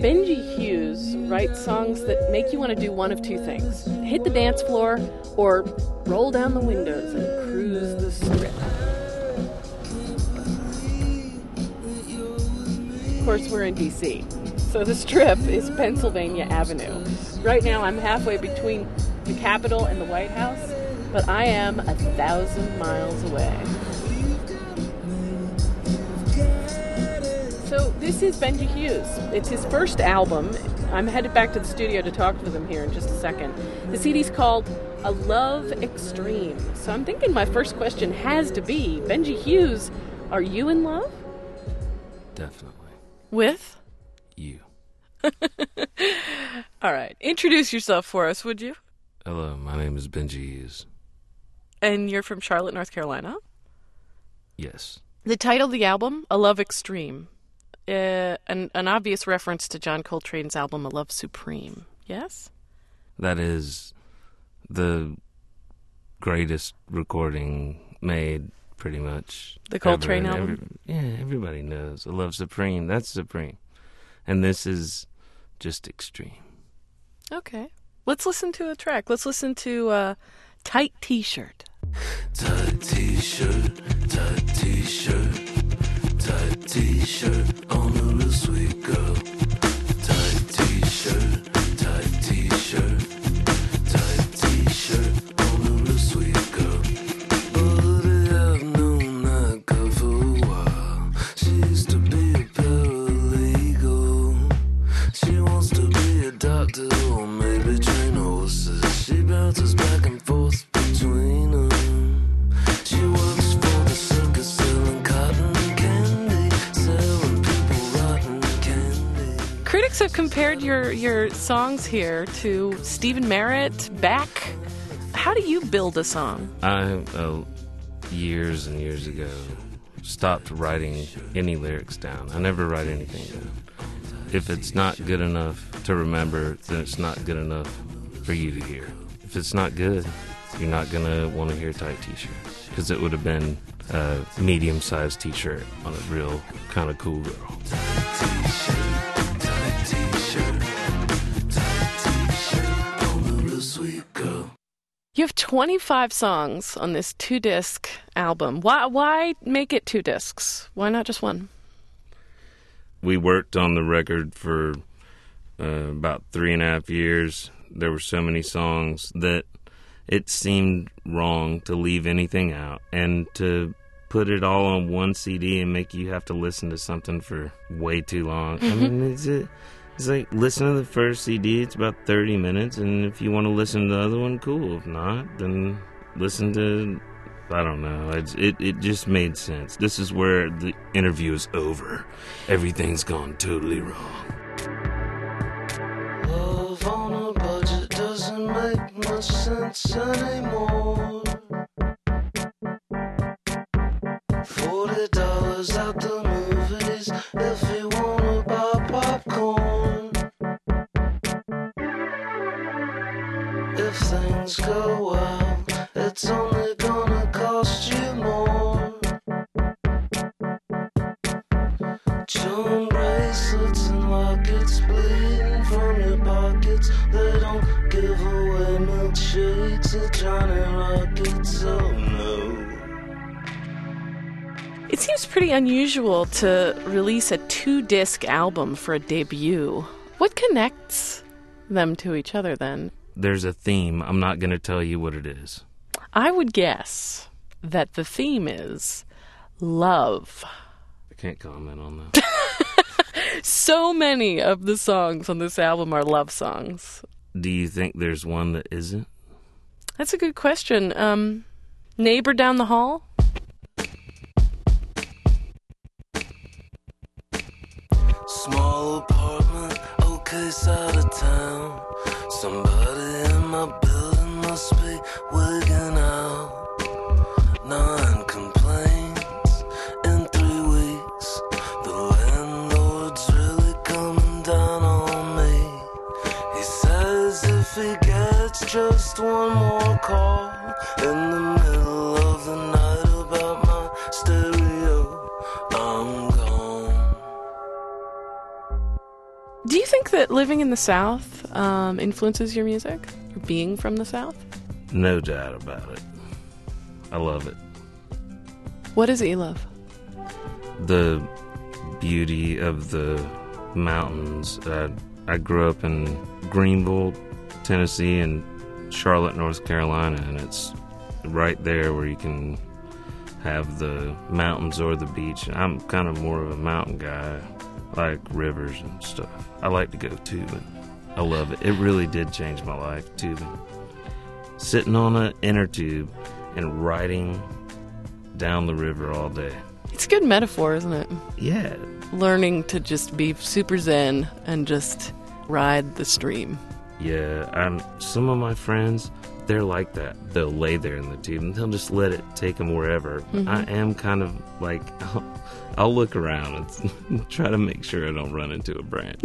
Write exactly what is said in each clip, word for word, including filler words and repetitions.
Benji Hughes writes songs that make you want to do one of two things. Hit the dance floor or roll down the windows and cruise the strip. Of course, we're in D C, so the strip is Pennsylvania Avenue. Right now, I'm halfway between the Capitol and the White House, but I am a thousand miles away. So this is Benji Hughes. It's his first album. I'm headed back to the studio to talk with him here in just a second. The C D's called A Love Extreme. So I'm thinking my first question has to be, Benji Hughes, are you in love? Definitely. With? You. All right. Introduce yourself for us, would you? Hello, my name is Benji Hughes. And you're from Charlotte, North Carolina? Yes. The title of the album, A Love Extreme. Uh, an, an obvious reference to John Coltrane's album, A Love Supreme. Yes? That is the greatest recording made, pretty much. The Coltrane ever. album? Every, yeah, everybody knows. A Love Supreme, that's supreme. And this is just extreme. Okay. Let's listen to a track. Let's listen to uh, Tight T-Shirt. Tight T-shirt, tight T-shirt, tight T-shirt on a real sweet girl. Tight T-shirt, tight T-shirt, tight T-shirt on a real sweet girl. But I've known that girl for a while. She used to be a paralegal. She wants to be a doctor or maybe train horses. She bounces back and forth between them. She works for the circus selling cotton candy, selling people rotten candy. Critics have compared your, your songs here to Stephen Merritt, Beck. How do you build a song? I, uh, years and years ago, stopped writing any lyrics down. I never write anything down. If it's not good enough to remember, then it's not good enough for you to hear. If it's not good, you're not going to want to hear Tight T-shirt, because it would have been a medium-sized T-shirt on a real kind of cool girl. Tight T-shirt, tight T-shirt, tight T-shirt on a real sweet girl. You have twenty-five songs on this two-disc album. Why, why make it two discs? Why not just one? We worked on the record for uh, about three and a half years. There were so many songs that it seemed wrong to leave anything out and to put it all on one C D and make you have to listen to something for way too long. I mean, it's, a, it's like, listen to the first C D, it's about thirty minutes, and if you want to listen to the other one, cool. If not, then listen to, I don't know. It's, it, it just made sense. This is where the interview is over. Everything's gone totally wrong. Love on a budget doesn't make much sense anymore. Forty dollars at the movies if you wanna buy popcorn. If things go well, it's only gonna cost you more. Charm bracelets and lockets bleeding from your pockets. They don't give away milkshakes or Johnny Rockets, oh no. It seems pretty unusual to release a two-disc album for a debut. What connects them to each other, then? There's a theme. I'm not going to tell you what it is. I would guess that the theme is love. I can't comment on that. So many of the songs on this album are love songs. Do you think there's one that isn't? That's a good question. Um, Neighbor Down the Hall? Small apartment, okay side of town. Somebody in my building must be wigging out. Nine complaints in three weeks. The landlord's really coming down on me. He says if he gets just one more call in the middle of the night about my stereo, I'm gone. Do you think that living in the South um, influences your music? Or being from the South? No doubt about it. I love it. What is it you love? The beauty of the mountains. Uh, I grew up in Greenville, Tennessee, and Charlotte, North Carolina, and it's right there where you can have the mountains or the beach. I'm kind of more of a mountain guy. I like rivers and stuff. I like to go tubing. I love it. It really did change my life, tubing. Sitting on an inner tube and riding down the river all day. It's a good metaphor, isn't it? Yeah. Learning to just be super zen and just ride the stream. Yeah, and some of my friends, they're like that. They'll lay there in the tube and they'll just let it take them wherever. Mm-hmm. I am kind of like, I'll, I'll look around and try to make sure I don't run into a branch.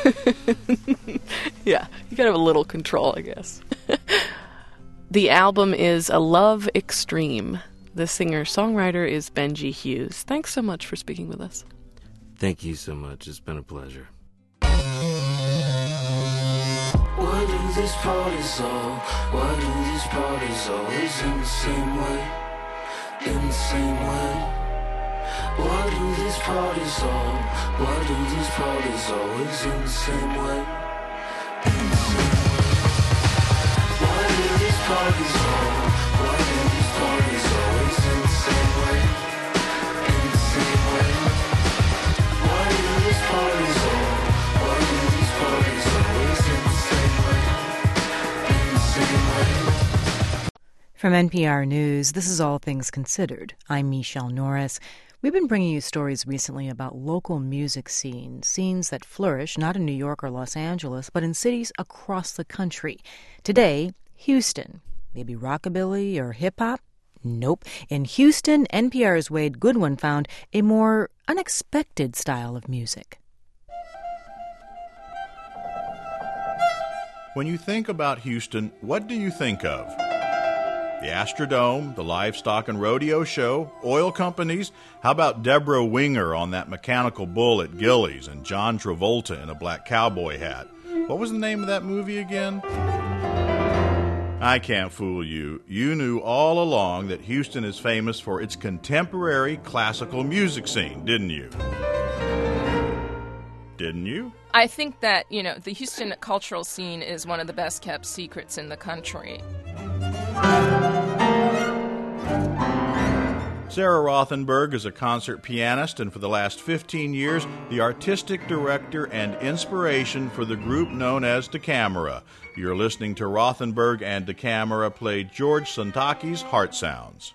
Yeah, you gotta have a little control, I guess. The album is A Love Extreme. The singer-songwriter is Benji Hughes. Thanks so much for speaking with us. Thank you so much. It's been a pleasure. Why do these parties all, why do these parties always in the same way, in the same way? Why do these parties all, why do these parties always in the same way, in the same way? Why do these parties all, why do these parties always in the same way, in the same way? Why do these parties all, why do these parties always in the same way, in the same way? From N P R News, this is All Things Considered. I'm Michelle Norris. We've been bringing you stories recently about local music scenes, scenes that flourish not in New York or Los Angeles, but in cities across the country. Today, Houston. Maybe rockabilly or hip-hop? Nope. In Houston, N P R's Wade Goodwin found a more unexpected style of music. When you think about Houston, what do you think of? The Astrodome, the livestock and rodeo show, oil companies. How about Deborah Winger on that mechanical bull at Gillies and John Travolta in a black cowboy hat? What was the name of that movie again? I can't fool you. You knew all along that Houston is famous for its contemporary classical music scene, didn't you? Didn't you? I think that, you know, the Houston cultural scene is one of the best kept secrets in the country. Sarah Rothenberg is a concert pianist and for the last fifteen years, the artistic director and inspiration for the group known as DeCamera. You're listening to Rothenberg and DeCamera play George Sontaki's Heart Sounds.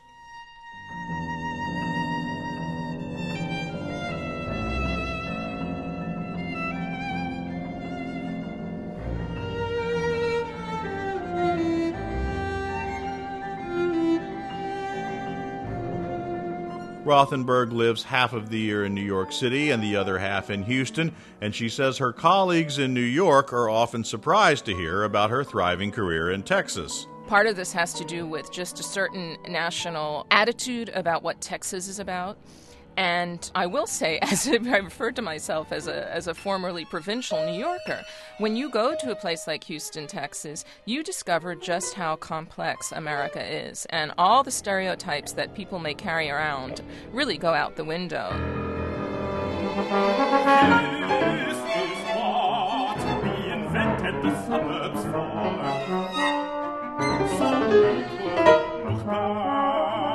Rothenberg lives half of the year in New York City and the other half in Houston, and she says her colleagues in New York are often surprised to hear about her thriving career in Texas. Part of this has to do with just a certain national attitude about what Texas is about. And I will say, as I refer to myself as a as a formerly provincial New Yorker, when you go to a place like Houston, Texas, you discover just how complex America is. And all the stereotypes that people may carry around really go out the window. This is what we invented the suburbs for. So we could look back.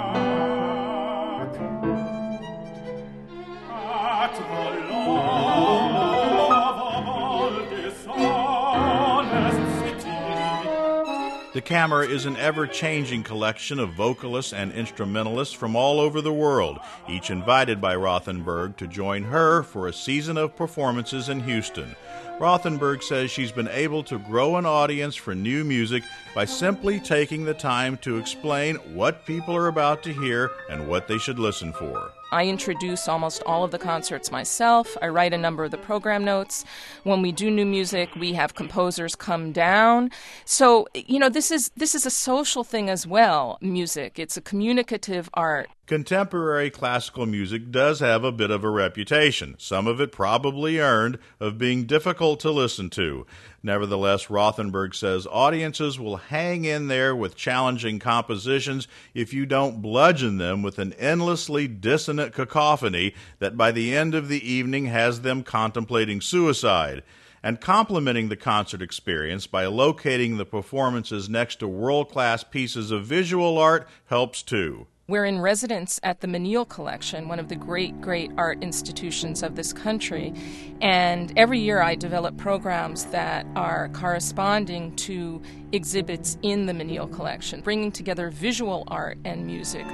DeCamera is an ever-changing collection of vocalists and instrumentalists from all over the world, each invited by Rothenberg to join her for a season of performances in Houston. Rothenberg says she's been able to grow an audience for new music by simply taking the time to explain what people are about to hear and what they should listen for. I introduce almost all of the concerts myself. I write a number of the program notes. When we do new music, we have composers come down. So, you know, this is this is a social thing as well, music. It's a communicative art. Contemporary classical music does have a bit of a reputation, some of it probably earned, of being difficult to listen to. Nevertheless, Rothenberg says audiences will hang in there with challenging compositions if you don't bludgeon them with an endlessly dissonant cacophony that by the end of the evening has them contemplating suicide. And complementing the concert experience by locating the performances next to world-class pieces of visual art helps too. We're in residence at the Menil Collection, one of the great, great art institutions of this country. And every year I develop programs that are corresponding to exhibits in the Menil Collection, bringing together visual art and music.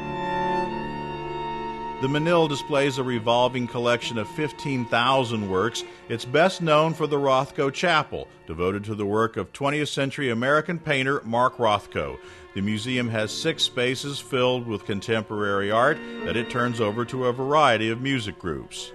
The Menil displays a revolving collection of fifteen thousand works. It's best known for the Rothko Chapel, devoted to the work of twentieth century American painter Mark Rothko. The museum has six spaces filled with contemporary art that it turns over to a variety of music groups.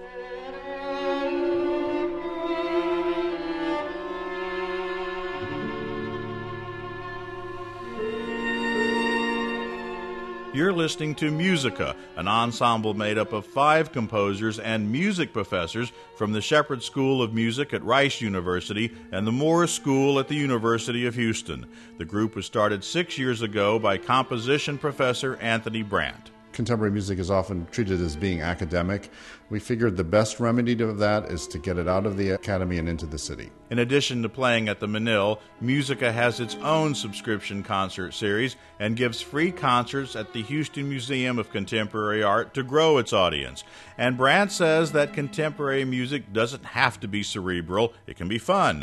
You're listening to Musica, an ensemble made up of five composers and music professors from the Shepherd School of Music at Rice University and the Moore School at the University of Houston. The group was started six years ago by composition professor Anthony Brandt. Contemporary music is often treated as being academic. We figured the best remedy to that is to get it out of the academy and into the city. In addition to playing at the Menil, Musica has its own subscription concert series and gives free concerts at the Houston Museum of Contemporary Art to grow its audience. And Brandt says that contemporary music doesn't have to be cerebral, it can be fun.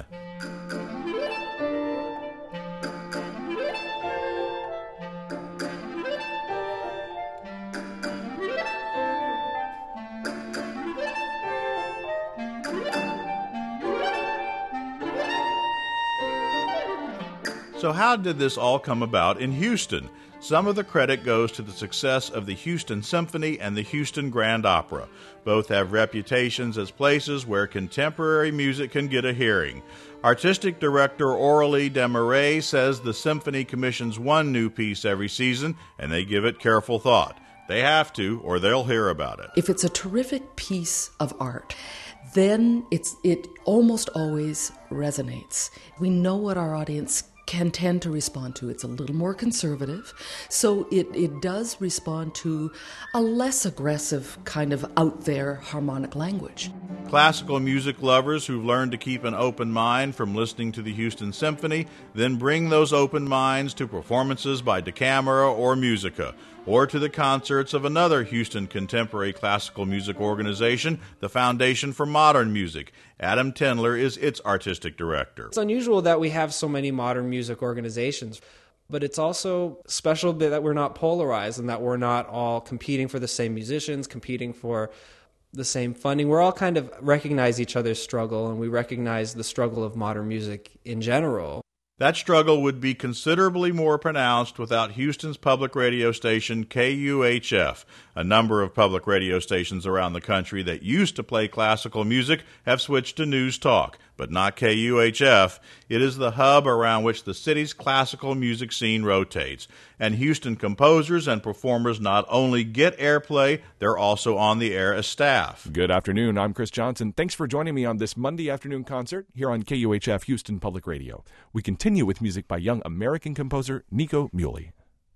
So how did this all come about in Houston? Some of the credit goes to the success of the Houston Symphony and the Houston Grand Opera. Both have reputations as places where contemporary music can get a hearing. Artistic director Aurélie Desmarais says the Symphony commissions one new piece every season, and they give it careful thought. They have to, or they'll hear about it. If it's a terrific piece of art, then it's it almost always resonates. We know what our audience can tend to respond to. It's a little more conservative, so it, it does respond to a less aggressive kind of out there harmonic language. Classical music lovers who've learned to keep an open mind from listening to the Houston Symphony then bring those open minds to performances by Da Camera or Musica, or to the concerts of another Houston contemporary classical music organization, the Foundation for Modern Music. Adam Tendler is its artistic director. It's unusual that we have so many modern music organizations, but it's also special that we're not polarized and that we're not all competing for the same musicians, competing for the same funding. We're all kind of recognize each other's struggle, and we recognize the struggle of modern music in general. That struggle would be considerably more pronounced without Houston's public radio station K U H F. A number of public radio stations around the country that used to play classical music have switched to news talk, but not K U H F. It is the hub around which the city's classical music scene rotates. And Houston composers and performers not only get airplay, they're also on the air as staff. Good afternoon. I'm Chris Johnson. Thanks for joining me on this Monday afternoon concert here on K U H F Houston Public Radio. We continue with music by young American composer Nico Muhly.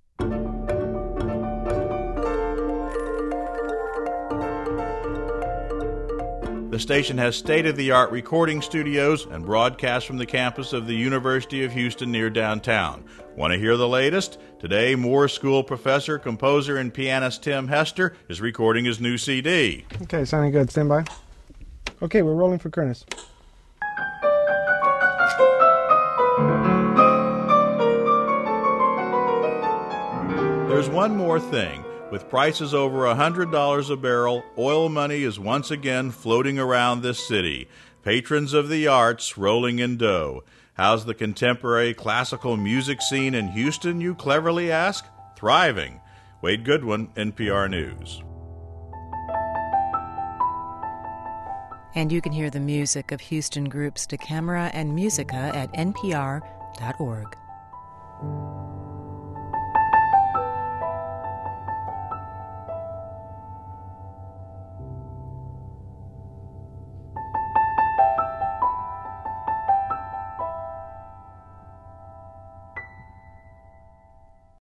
The station has state-of-the-art recording studios and broadcasts from the campus of the University of Houston near downtown. Want to hear the latest? Today, Moore School professor, composer, and pianist Tim Hester is recording his new C D. Okay, sounding good. Stand by. Okay, we're rolling for Kernis. There's one more thing. With prices over one hundred dollars a barrel, oil money is once again floating around this city. Patrons of the arts rolling in dough. How's the contemporary classical music scene in Houston, you cleverly ask? Thriving. Wade Goodwin, N P R News. And you can hear the music of Houston groups Da Camera and Musica at N P R dot org.